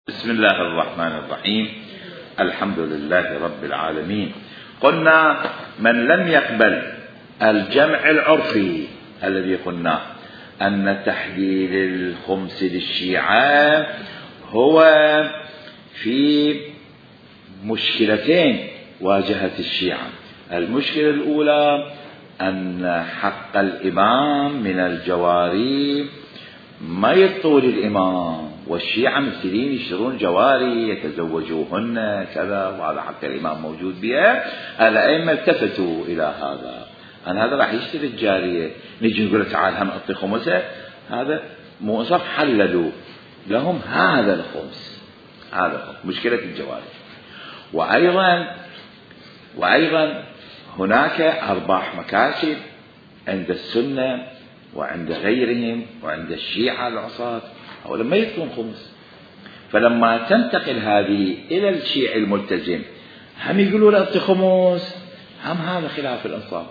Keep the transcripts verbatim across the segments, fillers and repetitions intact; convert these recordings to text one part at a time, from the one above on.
بسم الله الرحمن الرحيم. الحمد لله رب العالمين. قلنا من لم يقبل الجمع العرفي الذي قلنا أن تحديد الخمس للشيعة هو في مشكلتين واجهت الشيعة. المشكلة الأولى أن حق الإمام من الجواري ما يطول الإمام، والشيعة مثلين يشترون جواري يتزوجوهن كذا، وهذا حق الإمام موجود بها. الأئمة التفتوا إلى هذا، أن هذا راح يشتري الجارية، نجي نقول تعال هم أعطي خمسة، هذا موصف حللوا لهم هذا الخمس، هذا مشكلة الجواري. وأيضا وأيضا هناك أرباح مكاسب عند السنة وعند غيرهم وعند الشيعة العصاة، أو لما يكون خمس. فلما تنتقل هذه إلى الشيعي الملتزم هم يقولوا له أعطي خمس، هم هذا خلاف الإنصاف،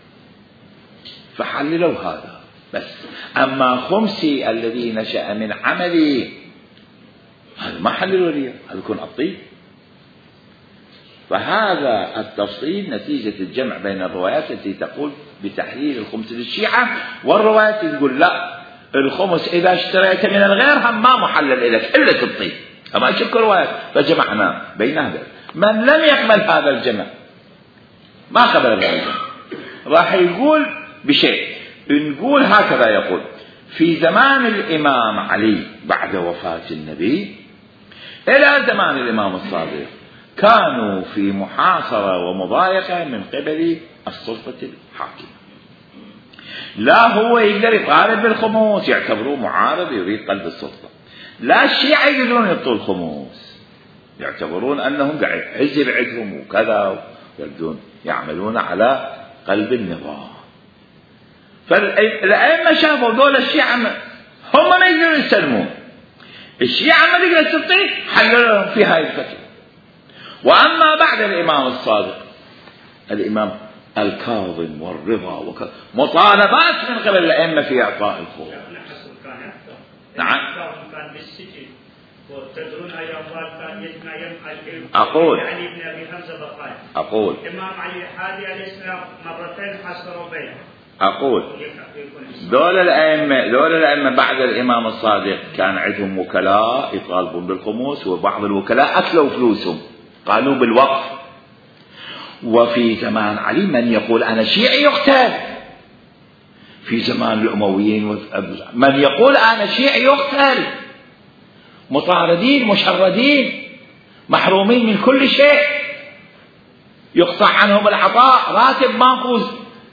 فحللوا هذا بس. أما خمسي الذي نشأ من عملي هذا ما حللوا لي، هذا يكون أعطيه. فهذا التفصيل نتيجة الجمع بين الروايات التي تقول بتحليل الخمس للشيعة، والروايات تقول لا، الخمس إذا اشتريت من الغير هم ما محلل لك إلا تبطيه. أما أشوف روايات، فجمعنا بين هذا. من لم يقبل هذا الجمع ما قبل هذا الجمع راح يقول بشيء، نقول هكذا يقول: في زمان الإمام علي بعد وفاة النبي إلى زمان الإمام الصادق كانوا في محاصرة ومضايقة من قبل السلطة الحاكمة. لا هو يقدر يطالب بالخموس، يعتبروه معارض يريد قلب السلطة. لا الشيعة يقدرون يعطوا الخموس، يعتبرون أنهم قاعد حزب عندهم وكذا، يبدون يعملون على قلب النظام. فالأئمة شافوا دول الشيعة هم ما يقدرون يسلمون، الشيعة ما تقدر تعطي، حللوا لهم في هاي الفترة. وأما بعد الإمام الصادق الإمام الكاظم والرضا وكذا، مطالبات من قبل الأئمة في إعطاء الخمس. نعم. كان بالسجن، وتدرون أي أموال كان يجمع يجمع أقول علي بن أبي حمزة بقايا. أقول الإمام علي حادي الإسلام مرتين حصروا بينه. أقول دول الأئمة دول الأئمة بعد الإمام الصادق كان عندهم وكلاء يطالبون بالخمس، وبعض الوكلاء أكلوا فلوسهم قالوا بالوقف. وفي زمان علي من يقول أنا شيعي يقتل، في زمان الأمويين من يقول أنا شيعي يقتل، مطاردين مشردين محرومين من كل شيء، يقطع عنهم العطاء، راتب ماخوذ.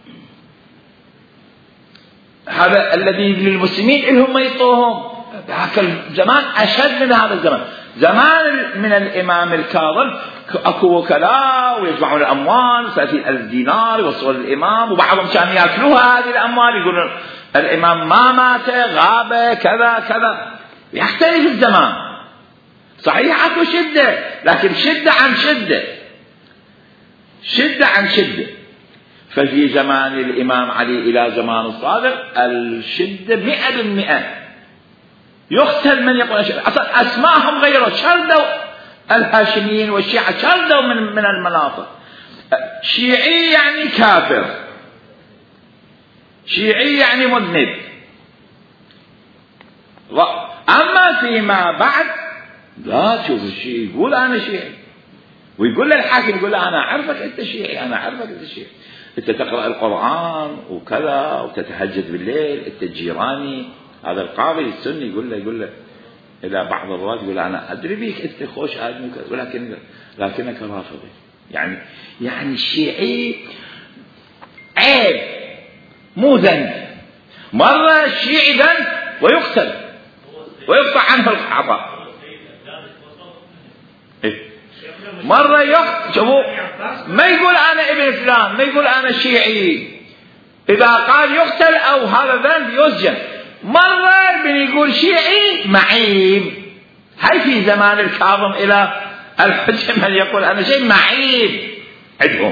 هذا الذي للمسلمين إلهم ما يطوهم. ذاك الزمان أشد من هذا الزمان. زمان من الإمام الكاظم أكو وكلاء ويجمعون الأموال ثلاثين ألف دينار يوصلون للإمام، وبعضهم كانوا يأكلوها هذه الأموال، يقولون الإمام ما مات غاب كذا كذا. يختلف الزمان، صحيح أكو شدة، لكن شدة عن شدة، شدة عن شدة. ففي زمان الإمام علي إلى زمان الصادق الشدة مئة بالمئة، يقتل من يقول أصلا أسماءهم غيروا، شردوا الهاشميين والشيعة، شردوا من من المناطق. شيعي يعني كافر، شيعي يعني مذنب. أما فيما بعد لا، تشوف الشيعي يقول أنا شيعي، ويقول للحاكم يقول له أنا أعرفك أنت شيعي، أنا أعرفك أنت شيعي، أنت تقرأ القرآن وكذا وتتهجد بالليل، أنت جيراني. هذا القاضي السني يقول له يقول له إلى بعض الرواة يقول أنا أدري بيك أنت خوش آدم وكذا، ولكن لكنك رافضي. يعني يعني الشيعي عيب مو ذنب. مرة الشيعي ذنب ويقتل ويقطع عنه العطاء. إيه؟ مرة يقتل. شوفوا، ما يقول أنا ابن فلان، ما يقول أنا شيعي، إذا قال يقتل أو هذا ذنب يسجن. مرة بنقول شيعي معيب. هاي في زمان الكاظم إلى الحسن من يقول أنا شيعي معيب عندهم.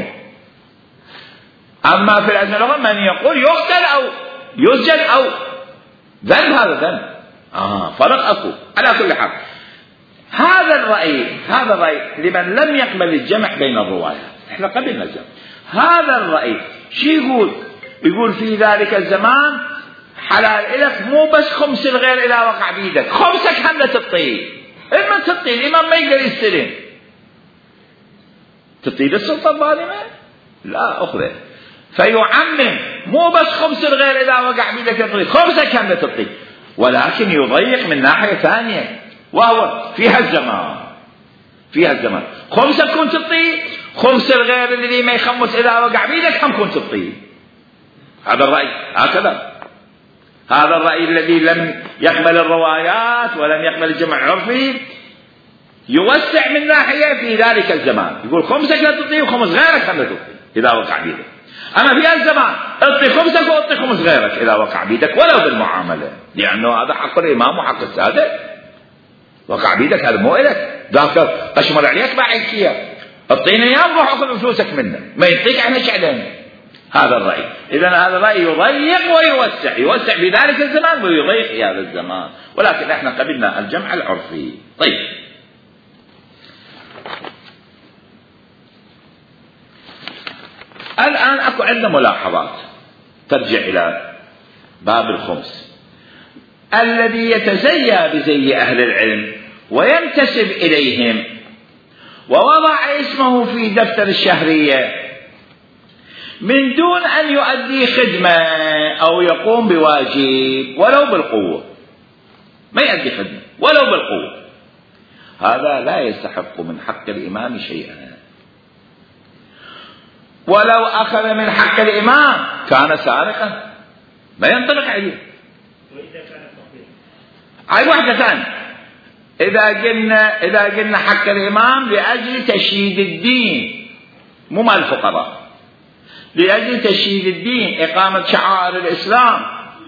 أما في الأزمة الأخرى من يقول يقتل أو يسجن أو ذنب، هذا ذنب. آه فرق أكو. على كل حال الرأي هذا الرأي لمن لم يقبل الجمع بين الروايات، احنا قبلنا الجمع. هذا الرأي شو يقول؟ يقول في ذلك الزمان حلال لك مو بس خمس الغير إذا وقع بيدك، خمسك هم لا تعطيه. إما تعطيه الإمام ما يقدر يستلم، تعطيه للسلطة الظالمة؟ لا أخذه. فيعمم مو بس خمس الغير إذا وقع بيدك تعطيه، خمسك هم لا تعطيه، ولكن يضيق من ناحية ثانية، وهو في هالزمان في هالزمان خمسة كنت تعطيه، خمس الغير الذي ما يخمس إذا وقع بيدك هم كنت تعطيه. هذا الرأي هكذا، هذا الرأي الذي لم يقبل الروايات ولم يقبل الجمع العرفي يوسع من ناحية في ذلك الزمان، يقول خمسك لا تعطيه وخمس غيرك هم لا تعطيه إذا وقع بيدك. أما في الزمان اعطي خمسك واعطي خمس غيرك إذا وقع بيدك ولو بالمعاملة، لأنه هذا حق الإمام وحق السادة. وقع بيدك هذا مو إلك، ذاك قشمر عليك باعك إياه، اعطيني إياه وروح أخذ فلوسك منه، ما يعطيك عنه شعلان. هذا الرأي. إذن هذا الرأي يضيق ويوسع، يوسع في ذلك الزمان ويضيق في هذا الزمان، ولكن احنا قبلنا الجمع العرفي. طيب، الآن أكو عندنا ملاحظات ترجع إلى باب الخمس. الذي يتزيى بزي أهل العلم وينتسب إليهم ووضع اسمه في دفتر الشهرية من دون أن يؤدي خدمة أو يقوم بواجب ولو بالقوة، ما يؤدي خدمة ولو بالقوة، هذا لا يستحق من حق الإمام شيئا، ولو أخذ من حق الإمام كان سارقا ما ينطبق عليه. وإذا كان فقيرا هاي واحدة ثانية. إذا قلنا إذا قلنا حق الإمام لأجل تشييد الدين، مو مال الفقراء، لأجل تشييد الدين، إقامة شعائر الإسلام،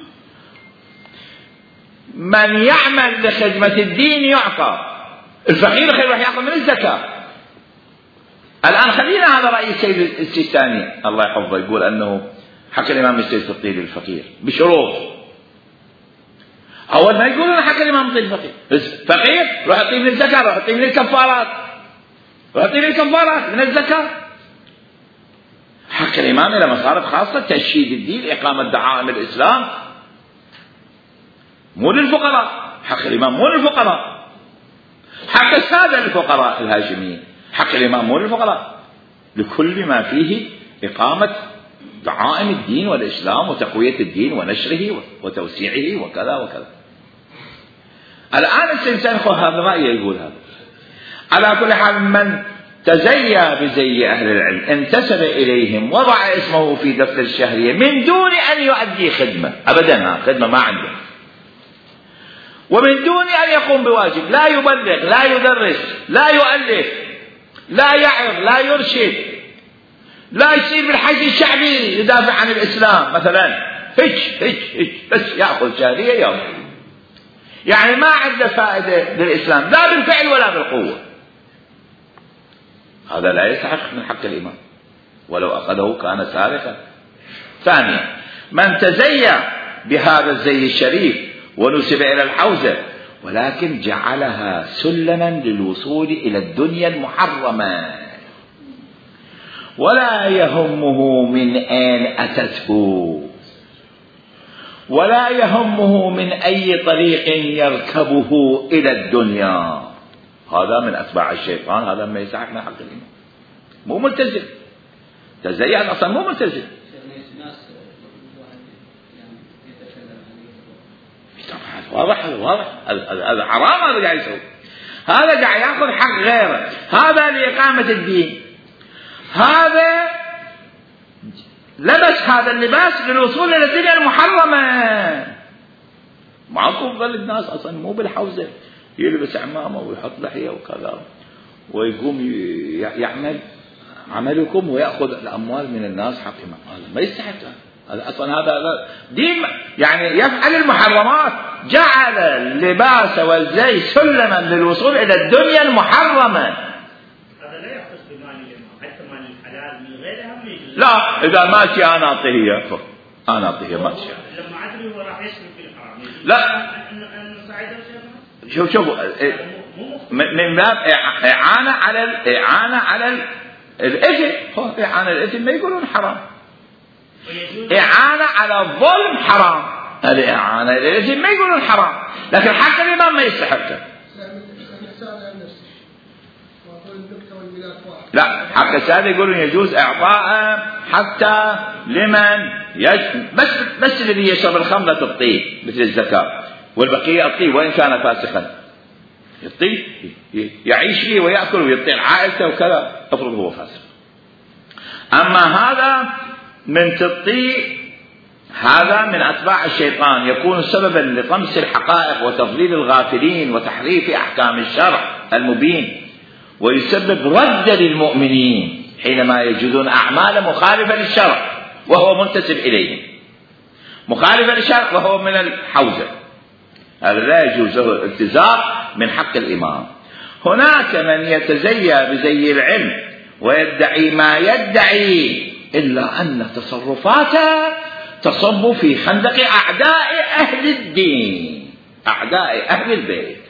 من يعمل لخدمة الدين يعطى، الفقير خير راح يأخذ من الزكاة. الآن خلينا هذا رأي السيد السيستاني الله يحفظه، يقول أنه حق الإمام يصير تعطيه للفقير بشروط. أول ما يقولون حق الإمام يعطيه للفقير، فقير روح يعطيه من الزكاة، روح يعطيه من الكفارات، روح يعطيه من الكفارات من الزكاة. حق الإمام إلى مصارف خاصة، تشييد الدين، إقامة دعائم الإسلام، مو للفقراء. حق الإمام مو للفقراء، حق السادة للفقراء الهاشميين، حق الإمام مو للفقراء، لكل ما فيه إقامة دعائم الدين والإسلام وتقوية الدين ونشره وتوسيعه وكذا وكذا. الآن الإنسان هذا رأيه يقول هذا. على كل حال، من تزيى بزي أهل العلم انتسب إليهم وضع اسمه في دفتر الشهرية من دون أن يؤدي خدمة أبدا، خدمة ما عنده، ومن دون أن يقوم بواجب، لا يبلغ لا يدرس لا يؤلف لا يعظ لا يرشد، لا يصير بالحج الشعبي يدافع عن الإسلام مثلا، هج هج هج بس يأخذ شهرية يوم، يعني ما عنده فائدة للإسلام لا بالفعل ولا بالقوة. هذا لا يستحق من حق الإمام ولو أخذه كان سارقا. ثانيا، من تزيى بهذا الزي الشريف ونسب إلى الحوزة ولكن جعلها سلما للوصول إلى الدنيا المحرمة، ولا يهمه من أين أتته، ولا يهمه من أي طريق يركبه إلى الدنيا، هذا من أتباع الشيطان، هذا ما يسعى من حق الإمام، مو ملتزم. تزيد أصلا مو ملتزم. واضح واضح هذا حرام، هذا قاعد يسوي، هذا قاعد ياخذ حق غيره، هذا لإقامة الدين، هذا لبس هذا اللباس للوصول إلى الدنيا المحرمة. معكم ظل الناس أصلا مو بالحوزة يلبس عمامه ويحط لحية وكذا ويقوم يعمل عملكم ويأخذ الأموال من الناس حق إمام، هذا ما يستحق. هذا أصلا هذا دين، يعني يفعل المحرمات، جعل اللباس والزي سلما للوصول إلى الدنيا المحرمة. هذا لا يختص بمال الإمام، حتى مال الحلال من غيرها من لا، إذا ماشي أنا أعطيه يكفر، أنا أعطيه ماشي. لما عدل هو راح يسلم في الحرام. لا، شوف شوف من باب إعانة على الإعانة على الإثم. هو إعانة الإثم ما يقولون حرام، إعانة على الظلم حرام، الإعانة على الإثم ما يقولون حرام، لكن حق الإمام ما يستحقه. لا، حق السادة يقولون يجوز إعطاء حتى لمن يج... بس بس الذي يشرب الخمر تعطيه مثل الزكاة، والبقية يعطيه وإن كان فاسقا، يعطيه يعيش فيه ويأكل ويعطيه عائلته وكذا، افرض هو فاسق. أما هذا من تعطيه، هذا من أتباع الشيطان، يكون سببا لطمس الحقائق وتضليل الغافلين وتحريف أحكام الشرع المبين، ويسبب رد للمؤمنين حينما يجدون أعمال مخالفة للشرع وهو منتسب إليه، مخالفة للشرع وهو من الحوزة، هذا لا يجوز له الابتزار من حق الإمام. هناك من يتزيى بزي العلم ويدعي ما يدعي، إلا أن تصرفاته تصب في خندق أعداء أهل الدين، أعداء أهل البيت.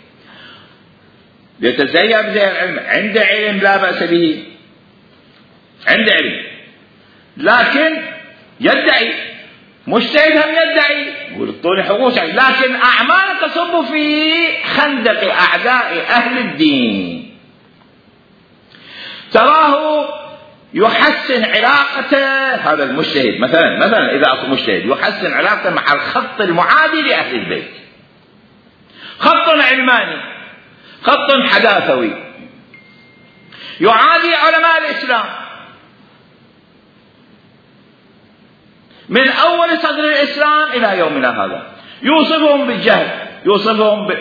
يتزيى بزي العلم، عند علم لا بأس به، عند علم، لكن يدعي، مجتهد هم يدعي، يقول اعطوني حقوق، لكن أعمال تصب في خندق أعداء أهل الدين. تراه يحسن علاقته، هذا المجتهد مثلا مثلا إذا أكون مجتهد يحسن علاقته مع الخط المعادي لأهل البيت، خط علماني، خط حداثوي، يعادي علماء الإسلام من أول صدر الإسلام إلى يومنا هذا، يوصفهم بالجهل، يوصفهم ب...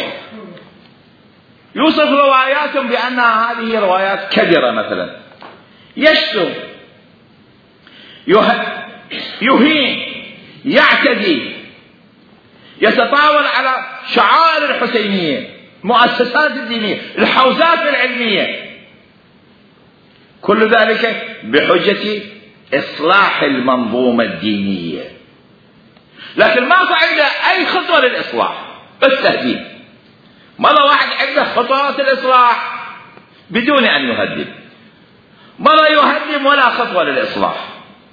يوصف رواياتهم بأنها هذه روايات كبيرة مثلا، يشتم، يه... يهين، يعتدي، يتطاول على شعائر الحسينية، مؤسسات الدينية، الحوزات العلمية، كل ذلك بحجة إصلاح المنظومة الدينية، لكن ما عنده أي خطوة للإصلاح، بس تهديد. مرة واحد عنده خطوات الإصلاح بدون أن يهدم، مرة يهدم ولا خطوة للإصلاح،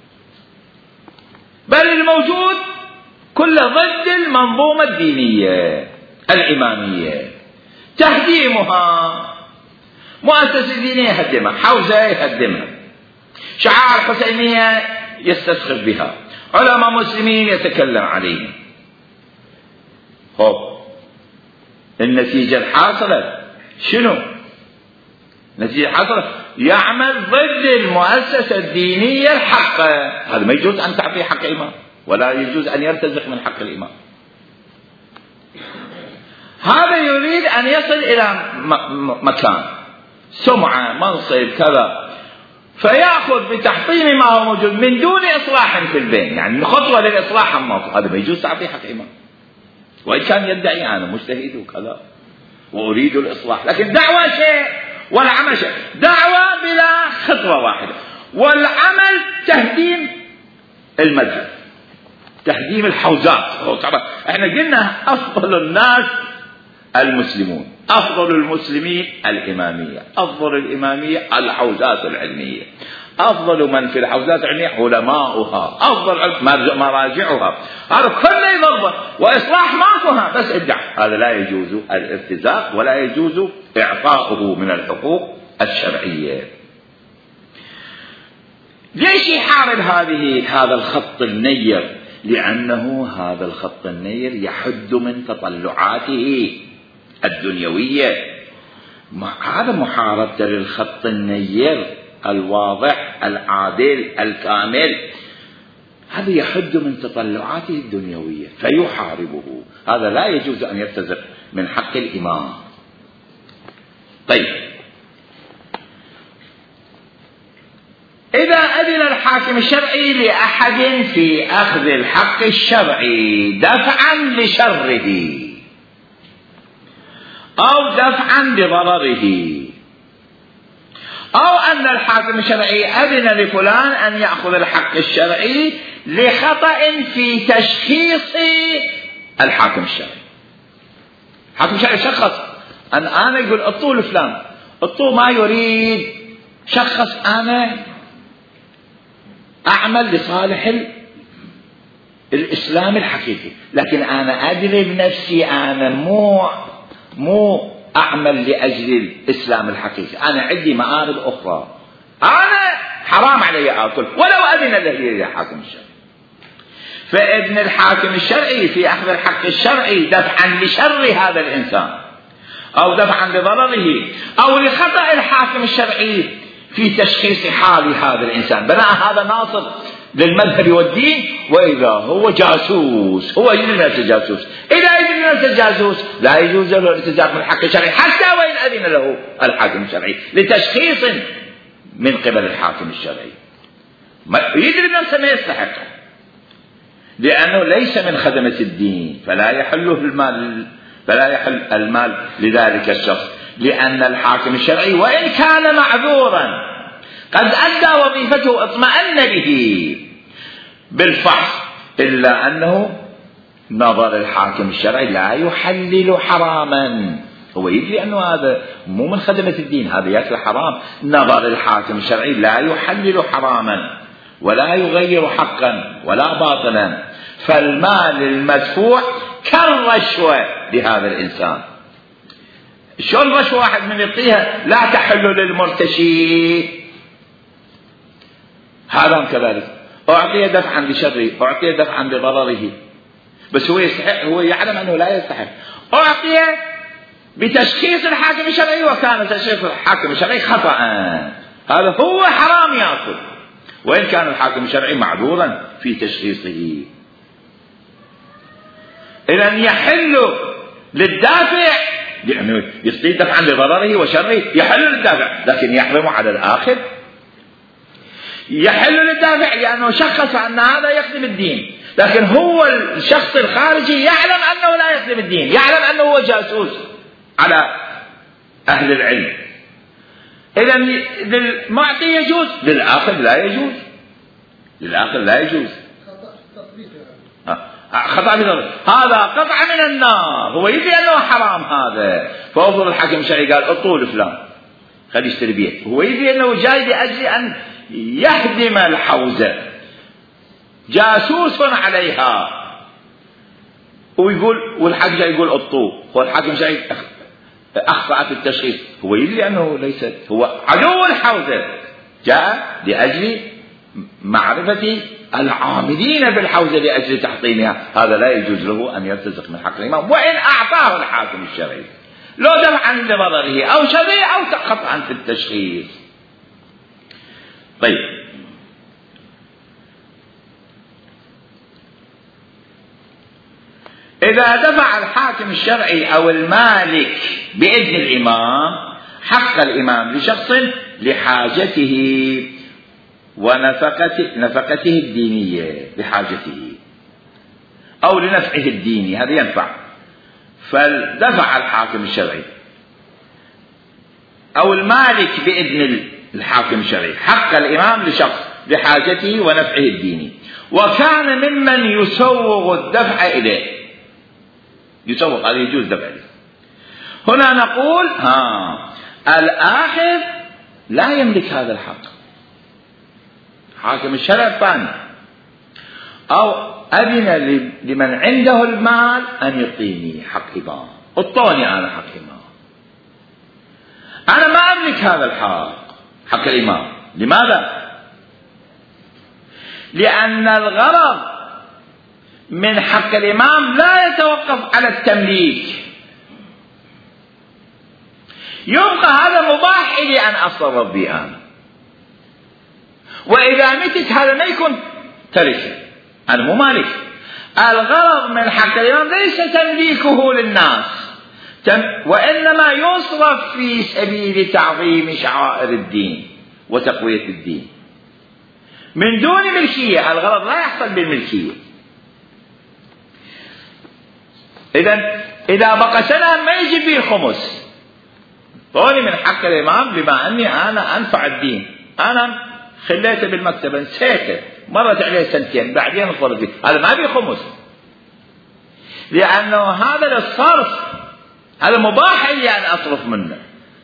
بل الموجود كله ضد المنظومة الدينية الإمامية، تهديمها، مؤسسة دينية يهدمها، حوزة يهدمها، شعائر حسينية يستسخف بها، علماء مسلمين يتكلم عليهم. خب النتيجة الحاصلة شنو؟ النتيجة الحاصلة يعمل ضد المؤسسة الدينية الحقة، هذا ما يجوز أن تعطيه حق إمام، ولا يجوز أن يرتزق من حق الإمام. هذا يريد أن يصل إلى مكان، سمعة، منصب، كذا، فيأخذ بتحطيم ما هو موجود من دون إصلاح في البين، يعني خطوة للإصلاح، هذا ما يجوز تعطيه حق إمام، وإن كان يدعي أنا مجتهد وكذا وأريد الإصلاح، لكن دعوة شيء والعمل شيء، دعوة بلا خطوة واحدة، والعمل تهديم المذهب، تهديم الحوزات. احنا قلنا أفضل الناس المسلمون، أفضل المسلمين الإمامية، أفضل الإمامية الحوزات العلمية، أفضل من في الحوزات العلمية علماؤها، أفضل مراجعها، هذا كله يضبط، وإصلاح ماكوها، بس ادعى، هذا لا يجوز الارتزاق ولا يجوز إعطاؤه من الحقوق الشرعية. ليش يحارب هذه هذا الخط النير؟ لأنه هذا الخط النير يحد من تطلعاته الدنيوية، هذا محاربة للخط النير الواضح العادل الكامل، هذا يحد من تطلعاته الدنيوية فيحاربه، هذا لا يجوز أن يرتزق من حق الإمام. طيب، إذا أذن الحاكم الشرعي لأحد في أخذ الحق الشرعي دفعا لشره أو دفعا لضرره، أو أن الحاكم الشرعي أذن لفلان أن يأخذ الحق الشرعي لخطأ في تشخيص الحاكم الشرعي، الحاكم الشرعي شخص أن أنا يقول الطول فلان، الطول ما يريد شخص أنا أعمل لصالح الإسلام الحقيقي، لكن أنا أدري بنفسي أنا مو مو أعمل لأجل الإسلام الحقيقي، أنا عندي مآرب أخرى، أنا حرام علي أكل ولو أذن له الحاكم الشرعي. فإذن الحاكم الشرعي في أخذ الحق الشرعي دفعا لشر هذا الإنسان أو دفعا لضرره أو لخطأ الحاكم الشرعي في تشخيص حال هذا الإنسان، بناء هذا ناصر للمذهب والدين. وإذا هو جاسوس، هو يجري نفسه جاسوس، إذا يجري نفسه جاسوس لا يجوز له الارتزاق من الحق الشرعي حتى وإن أذن له الحاكم الشرعي لتشخيص من قبل الحاكم الشرعي. يجري نفسه ما يستحقه لأنه ليس من خدمة الدين، فلا يحله المال فلا يحل المال لذلك الشخص، لأن الحاكم الشرعي وإن كان معذورا قد أدى وظيفته اطمأن به بالفحص، إلا أنه نظر الحاكم الشرعي لا يحلل حراما، هو يدري أنه هذا مو من خدمة الدين، هذا يأكل حرام. نظر الحاكم الشرعي لا يحلل حراما ولا يغير حقا ولا باطلا، فالمال المدفوع كالرشوة لهذا الإنسان. شلون رشوة واحد من يعطيها لا تحل للمرتشي، هذا كذلك أعطيه دفعا لشره، أعطيه دفعا لضرره، بس هو يستحق، هو يعلم أنه لا يستحق. أعطيه بتشخيص الحاكم الشرعي وكان تشخيص الحاكم الشرعي خطأ، هذا هو حرام يأكل وإن كان الحاكم الشرعي معذورا في تشخيصه. إذن يحل للدافع لأنه يستطيع دفعا لضرره وشره، يحل للدافع، لكن يحرم على الآخر. يحل للدافع لأنه شخص أن هذا يخدم الدين، لكن هو الشخص الخارجي يعلم أنه لا يخدم الدين، يعلم أنه هو جاسوس على أهل العلم. إذن للمعطي يجوز، للآخر لا يجوز، للآخر لا يجوز. خطأ بضرر، هذا قطع من النار، هو يدري أنه حرام هذا، فأفضل الحاكم الشرعي قال اطول فلان خلي يشتري بيت، هو يدري أنه جاي لأجل أن يهدم الحوزة، جاسوس عليها، ويقول والحاكم الشرعي يقول اطول، هو الحاكم الشرعي أخطأ في التشخيص، هو يدري أنه ليست، هو عدو الحوزة جاء لأجل معرفة العاملين بالحوزة لأجل تحطيمها، هذا لا يجوز له أن يرتزق من حق الإمام وإن أعطاه الحاكم الشرعي، لو دفعا لضرره أو شرعي أو خطأ في التشخيص. طيب، إذا دفع الحاكم الشرعي أو المالك بإذن الإمام حق الإمام لشخص لحاجته ونفقته نفقته الدينية، لحاجته أو لنفعه الديني، هذا ينفع، فدفع الحاكم الشرعي أو المالك بإذن الحاكم الشرعي حق الإمام لشخص لحاجته ونفعه الديني، وكان ممن يسوغ الدفع إليه، يسوغ هذا يجوز دفع إليه. هنا نقول ها الآخر لا يملك هذا الحق، حاكم الشرع الثاني أو أذن لمن عنده المال أن يعطيني حق إمام، اعطوني أنا حق إمام، أنا ما أملك هذا الحق، حق الإمام. لماذا؟ لأن الغرض من حق الإمام لا يتوقف على التمليك، يبقى هذا مباح لي أن أتصرف به أنا، وإذا متت هذا ما يكون تركه، أنا مو مالك. الغرض من حق الإمام ليس تمليكه للناس، وإنما يصرف في سبيل تعظيم شعائر الدين وتقوية الدين من دون ملكية، الغرض لا يحصل بالملكية. إذن إذا بقى سنة ما يجي فيه الخمس، فهوني من حق الإمام بما أني أنا أنفع الدين، أنا خليته بالمكتبة نسيته، مرت عليه سنتين بعدين انصرف فيه، هذا ما بيه خمس، لأنه هذا للصرف، هذا مباح لي أن أصرف منه.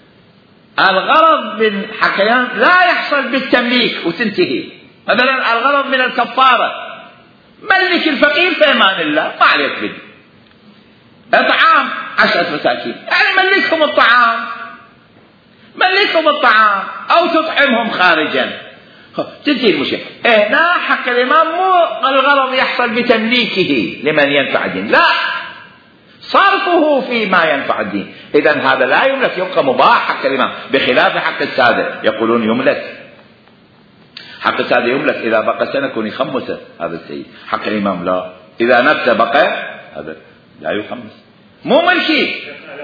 الغرض من حكيان لا يحصل بالتمليك وتنتهي. مثلا الغرض من الكفارة ملك الفقير في أمان الله، ما عليك بدي إطعام عشرة مساكين، يعني ملكهم الطعام، ملكهم الطعام أو تطعمهم خارجا، تنتهي المشكلة. هنا حق الإمام مو الغرض يحصل بتمليكه لمن ينفع الدين، لا، صرفه فيما ينفع الدين. إذن هذا لا يملك، يبقى مباح حق الإمام، بخلاف حق السادة يقولون يملك. حق السادة يملك إذا بقى سنة كون يخمسه هذا السيد. حق الإمام لا، إذا نفسه بقى هذا لا يخمس، مو ملكي.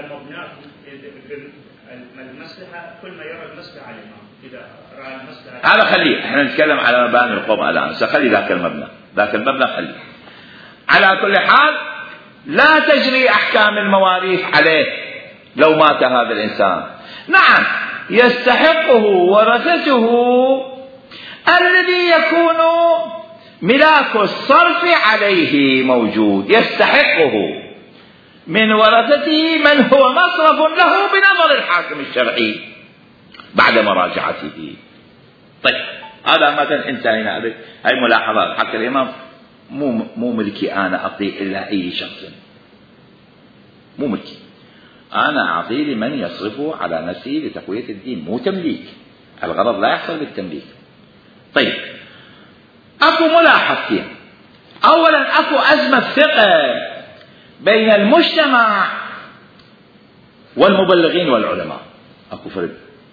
المصلحة كل ما يرى المصلحة على الإمام، إذا رأى المصلحة هذا خليه، احنا نتكلم على مباني القوم الآن، سخلي ذاك المبنى، ذاك المبنى خليه. على كل حال لا تجري أحكام المواريث عليه لو مات هذا الإنسان. نعم يستحقه ورثته الذي يكون ملاك الصرف عليه موجود، يستحقه من ورثته من هو مصرف له بنظر الحاكم الشرعي بعد مراجعته. طيب هذا مثلا انتهينا. هاي ملاحظات. حق الإمام مو مو ملكي أنا أعطي إلا أي شخص، مو ملكي، أنا أعطي لمن يصرفه على نفسه لتقوية الدين، مو تمليك. الغرض لا يحصل بالتمليك. طيب أكو ملاحظتين. أولا أكو أزمة ثقة بين المجتمع والمبلغين والعلماء، أكو فرق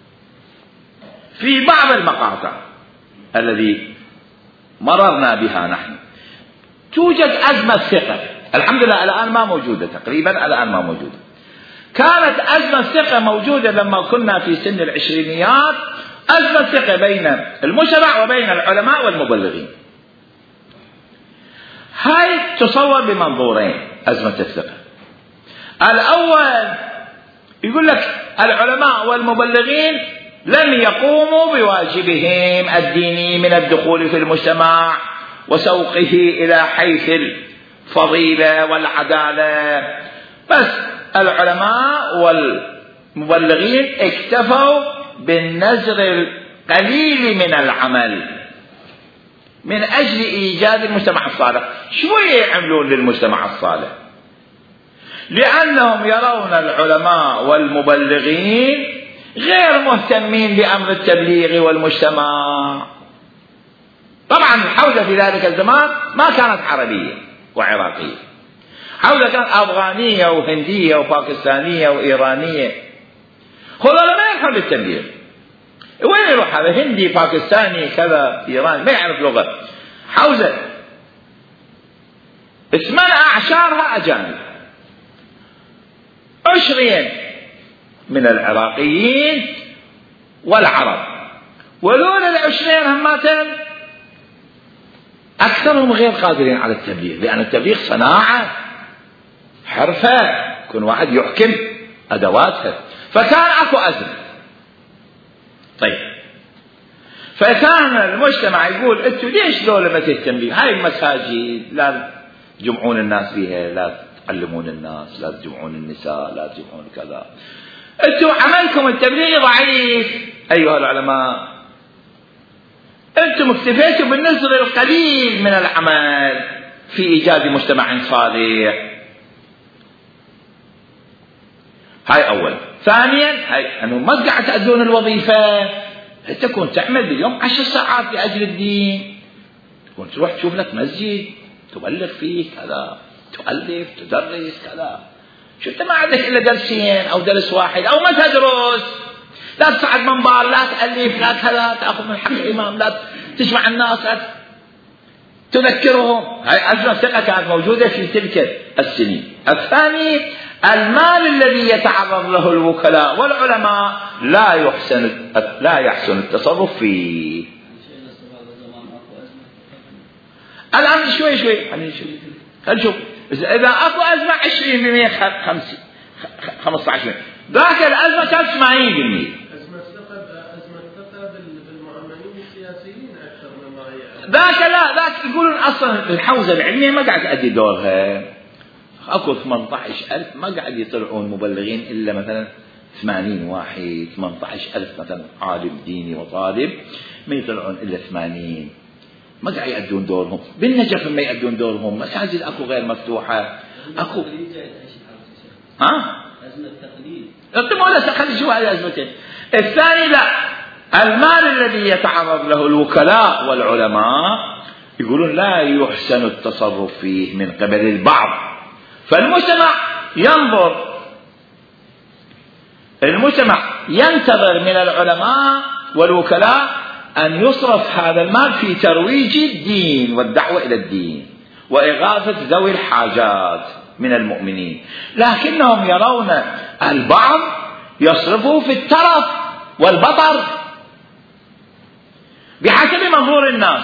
في بعض المقاطع الذي مررنا بها نحن. توجد أزمة ثقة، الحمد لله الآن ما موجودة، تقريبا الآن ما موجودة. كانت أزمة ثقة موجودة لما كنا في سن العشرينيات، أزمة ثقة بين المجتمع وبين العلماء والمبلغين. هاي تصور بمنظورين أزمة الثقة. الأول يقول لك العلماء والمبلغين لم يقوموا بواجبهم الديني من الدخول في المجتمع وسوقه إلى حيث الفضيلة والعدالة، بس العلماء والمبلغين اكتفوا بالنزر القليل من العمل من أجل إيجاد المجتمع الصالح. شوية يعملون للمجتمع الصالح، لأنهم يرون العلماء والمبلغين غير مهتمين بأمر التبليغ والمجتمع. طبعا الحوزة في ذلك الزمان ما كانت عربية وعراقية، حوزة كانت أفغانية وهندية وباكستانية وإيرانية. هذول ما يعرفون التبليغ، وين يروح هذا هندي باكستاني كذا إيراني ما يعرف لغة. حوزة ثمان أعشارها أجانب، عشرين من العراقيين والعرب، ولولا العشرين هماتهم أكثرهم غير قادرين على التبليغ، لأن التبليغ صناعة حرفة، كل واحد يحكم أدواتها، فكان أكو أزمة. طيب فكان المجتمع يقول انتوا ليش دولة ما تهتمون؟ هاي المساجد لا تجمعون الناس بها، لا تعلمون الناس، لا تجمعون النساء، لا تجمعون كذا، انتوا عملكم التبليغ ضعيف أيها العلماء، انتم اكتفيتوا بالنزر القليل من العمل في إيجاد مجتمع صالح. هاي أول. ثانيا هاي أنه ما قاعد تأدون الوظيفة، تكون تعمل باليوم عشر ساعات لأجل الدين، تكون تروح تشوف لك مسجد تبلغ فيه كذا، تؤلف تدرس كذا. شو انت ما عندك إلا درسين أو درس واحد أو ما تدرس، لا تصعد منبر، لا تألف، لا كذا، تأخذ من حق الإمام، لا تجمع الناس، لا تذكرهم. هاي أزمة ثقة كانت موجودة في تلك السنين. الثاني المال الذي يتعرض له الوكلاء والعلماء لا يحسن لا يحسن التصرف فيه. الآن شوي شوي خلينا نشوف إذا أكو أزمة عشرين بالمئة خمسين خمسة عشر بالمئة، ذاك الأزمة كانت ثمانين بالمئة. أزمة ثقة أزمة ثقة بالمعممين السياسيين أكثر مما هي. ذاك لا ذاك يقولون أصلا الحوزة العلمية ما قاعد تأدي دورها، اكو ثمانية عشر ألف ما قاعد يطلعون مبلغين الا مثلا ثمانين واحد، ثمانية عشر ألف مثلا عالم ديني وطالب ما يطلعون الا ثمانين، ما قاعد يأدون دورهم. بالنجف ما يأدون دورهم، مساجد اكو غير مفتوحه، اكو ها أزمة تقليد. انت ما لا خلي شو هذه ازمتين. الثاني لا، المال الذي يتعرض له الوكلاء والعلماء يقولون لا يحسن التصرف فيه من قبل البعض، فالمجتمع ينظر، المجتمع ينتظر من العلماء والوكلاء أن يصرف هذا المال في ترويج الدين والدعوة إلى الدين وإغاثة ذوي الحاجات من المؤمنين، لكنهم يرون البعض يصرفه في الترف والبطر بحسب منظور الناس،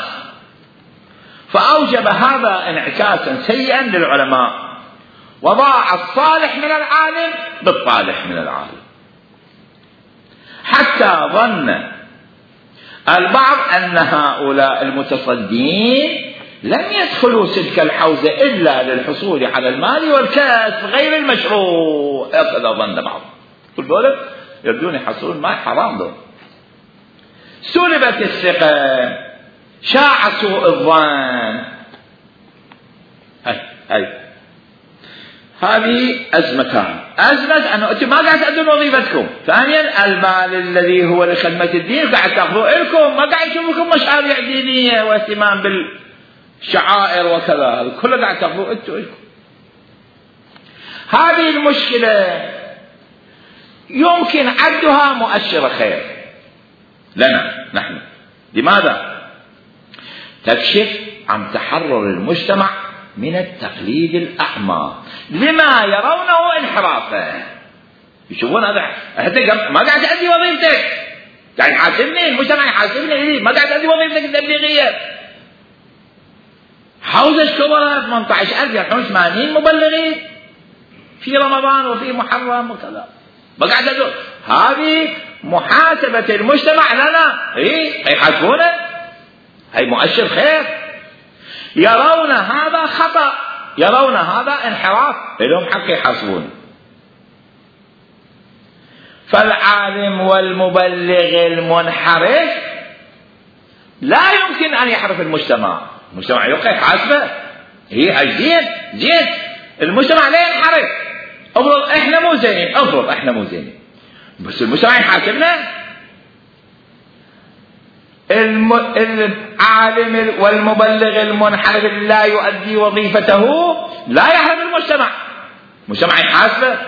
فأوجب هذا انعكاسا سيئا للعلماء، وضاع الصالح من العالم بالطالح من العالم، حتى ظن البعض أن هؤلاء المتصدين لم يدخلوا سلك الحوزة إلا للحصول على المال والكسب غير المشروع، هكذا ظن بعض. كل دول يبدون يحصلون مال حرام دول. سلبت الثقة، شاع سوء الظن، هاي هاي هذه أزمتان. أزمة أنه أنتم ما قاعد تأدون وظيفتكم. ثانيا المال الذي هو لخدمة الدين قاعد تأخذوه لكم، ما قاعد يشوفكم مشاريع دينية واهتمام بالشعائر وكذا، كله قاعد تأخذوه أنتم لكم. هذه المشكلة يمكن عدها مؤشر خير لنا نحن. لماذا؟ تكشف عن تحرر المجتمع من التقليد الأعمى لما يرونه انحرافا. يشوفون هذا أنت ما قاعد تأدي وظيفتك، قاعد يحاسبني المجتمع، يحاسبني ما قاعد تأدي وظيفتك التبليغية. حوزة كبرى ثمانية عشر ألف يلحون ثمانين مبلغين في رمضان وفي محرم وكذا، ما قاعد تأدي. هذه محاسبة المجتمع لنا، هي يحاسبونه، هي مؤشر خير. يرون هذا خطأ، يرون هذا انحراف، لهم حق يحاسبون. فالعالم والمبلغ المنحرف لا يمكن أن يحرف المجتمع، المجتمع يبقى يحاسبه، هي زين زين، المجتمع لا ينحرف. افرض احنا مو زينين، افرض احنا مو زينين بس المجتمع يحاسبنا. العالم والمبلغ المنحرف لا يؤدي وظيفته لا يحرم المجتمع، المجتمع يحاسبه،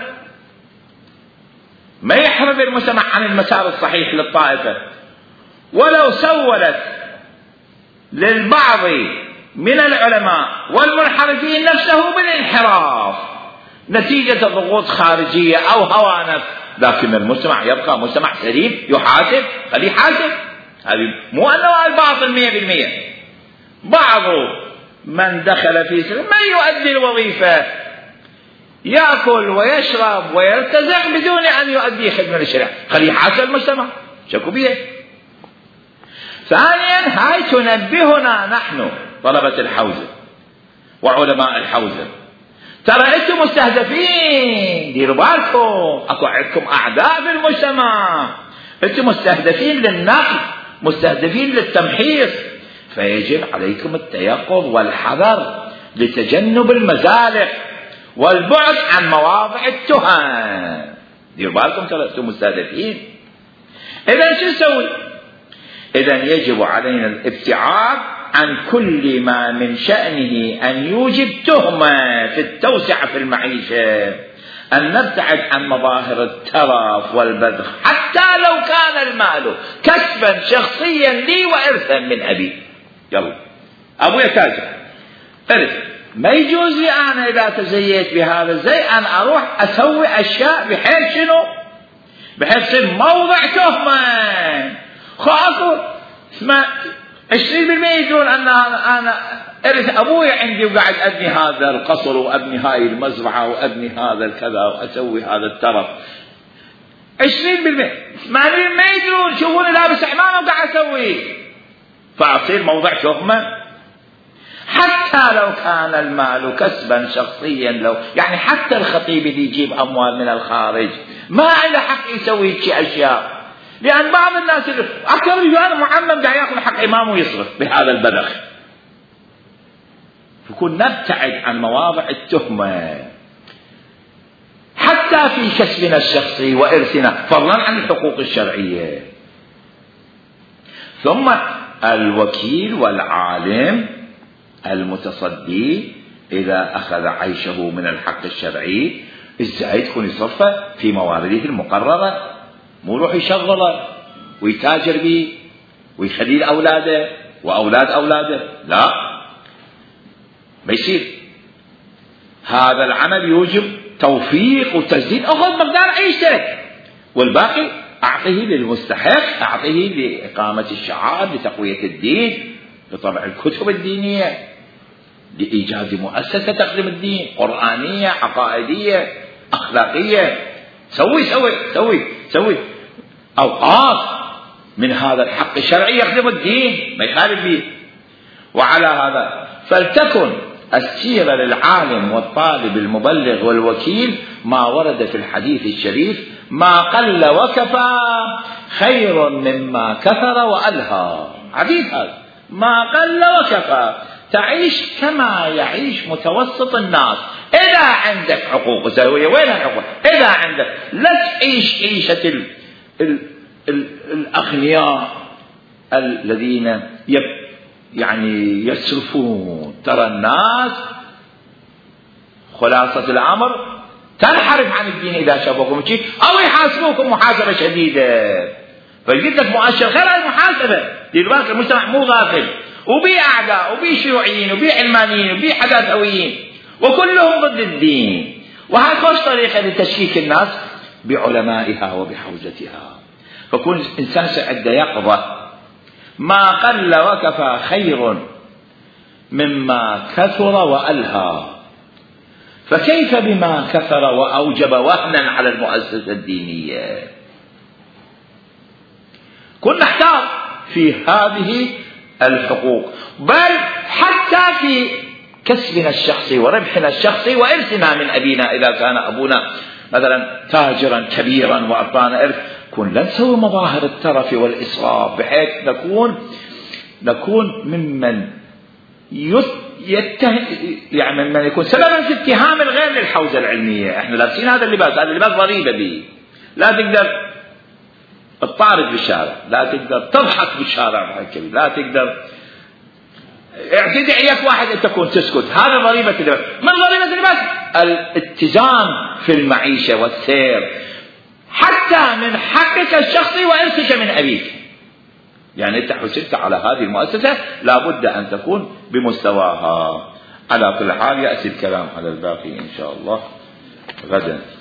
ما يحرم المجتمع عن المسار الصحيح للطائفة. ولو سولت للبعض من العلماء والمنحرفين نفسه بالانحراف نتيجة ضغوط خارجية أو هوى نفس، لكن المجتمع يبقى مجتمع سليم يحاسب، خليه يحاسب. هذه مو أنه الباطل مية بالمية. بعض من دخل في سلم ما يؤدي الوظيفة، يأكل ويشرب ويرتزق بدون أن يؤدي خدمة للشريعة، خليه يحاسب المجتمع، شكوا بيه. ثانيا هاي تنبهنا نحن طلبة الحوزة وعلماء الحوزة، ترى أنتم مستهدفين، ديروا بالكم، أكو عندكم أعداء في المجتمع، أنتم مستهدفين للنقل، مستهدفين للتمحيص، فيجب عليكم التيقظ والحذر لتجنب المزالق والبعد عن مواضع التهم. ديروا بالكم ترى أنتم مستهدفين. إذن شو نسوي؟ إذن يجب علينا الابتعاد عن كل ما من شأنه أن يوجب تهمة في التوسعة في المعيشة، أن نبتعد عن مظاهر الترف والبذخ حتى لو كان المال كسبا شخصيا لي وإرثا من أبي. يلا أبويا تاجر إرث، ما يجوز لي أنا إذا تزيت بهذا الزي أن أروح أسوي أشياء بحيث شنو؟ بحيث يصير موضع تهمة. خاصو اسمع عشرين بالمئة يقولون أن أنا أرث أبوي عندي وقاعد أبني هذا القصر وأبني هاي المزرعة وأبني هذا الكذا وأسوي هذا الترف. عشرين بالمئة ثمانين ما يدرون، شوفوني لابس عمامة وقاعد أسوي، فأصير موضع تهمة. حتى لو كان المال كسبا شخصيا، لو يعني حتى الخطيب اللي يجيب أموال من الخارج ما عنده حق يسوي شيء أشياء، لأن بعض الناس أكثر رجال معمم دا يأخذ حق إمامه ويصرف بهذا البذخ. فكون نبتعد عن مواضع التهمة حتى في كسبنا الشخصي وإرثنا، فضلا عن الحقوق الشرعية. ثم الوكيل والعالم المتصدي إذا أخذ عيشه من الحق الشرعي إزاي تكون يصرفه في موارده المقررة، مو يروح يشغله ويتاجر به ويخليه أولاده وأولاد أولاده، لا، ما يصير. هذا العمل يوجب توفيق وتسديد، أخذ مقدار عيشتك والباقي أعطيه للمستحق، أعطيه لإقامة الشعائر، لتقوية الدين، لطبع الكتب الدينية، لإيجاد مؤسسة تخدم الدين، قرآنية، عقائدية، أخلاقية. سوي سوي سوي سوي أوقاف من هذا الحق الشرعي يخدم الدين، ما يخالف به. وعلى هذا فلتكن السيرة للعالم والطالب المبلغ والوكيل ما ورد في الحديث الشريف: ما قل وكفى خير مما كثر وألهى. حديث هذا ما قل وكفى، تعيش كما يعيش متوسط الناس. إذا عندك حقوق سوية، وين الحقوق؟ إذا عندك، لا تعيش عيشة ال ال ال الأغنياء الذين يب يعني يسرفون. ترى الناس خلاصة الأمر تنحرف عن الدين إذا شافوكم شيء أو يحاسبوكم محاسبة شديدة. فقلت لك مؤشر خير المحاسبة للواقع. المجتمع مو غافل، وبي أعداء وبي شيوعيين وبي علمانيين وبي حداثويين وكلهم ضد الدين. وهذا خوش طريقة لتشكيك الناس بعلمائها وبحوزتها. فكون إنسان سعد يقظة. ما قل وكفى خير مما كثر وألهى. فكيف بما كثر وأوجب وهنا على المؤسسة الدينية؟ كن نحتاط في هذه الحقوق، بل حتى في كسبنا الشخصي وربحنا الشخصي وإرثنا من أبينا. إذا كان أبونا مثلا تاجرا كبيرا وأعطانا إرث، كن لا نسوي مظاهر الترف والإسراف بحيث نكون نكون ممن يتهم، يعني ممن يكون سببا في اتهام الغير للحوزة العلمية. احنا لابسين هذا اللباس، هذا اللباس ضريبة به. لا تقدر تطارد بالشارع، لا تقدر تضحك بالشارع الكبير، لا تقدر اعتدي عليك واحد انت تكون تسكت. هذا ضريبة اللباس. من ضريبة اللباس؟ الاتزان في المعيشة والسير، حتى من حقك الشخصي وإرثك من أبيك. يعني أنت حسبت على هذه المؤسسة لابد أن تكون بمستواها. على كل حال يأتي الكلام على الباقي إن شاء الله غدا.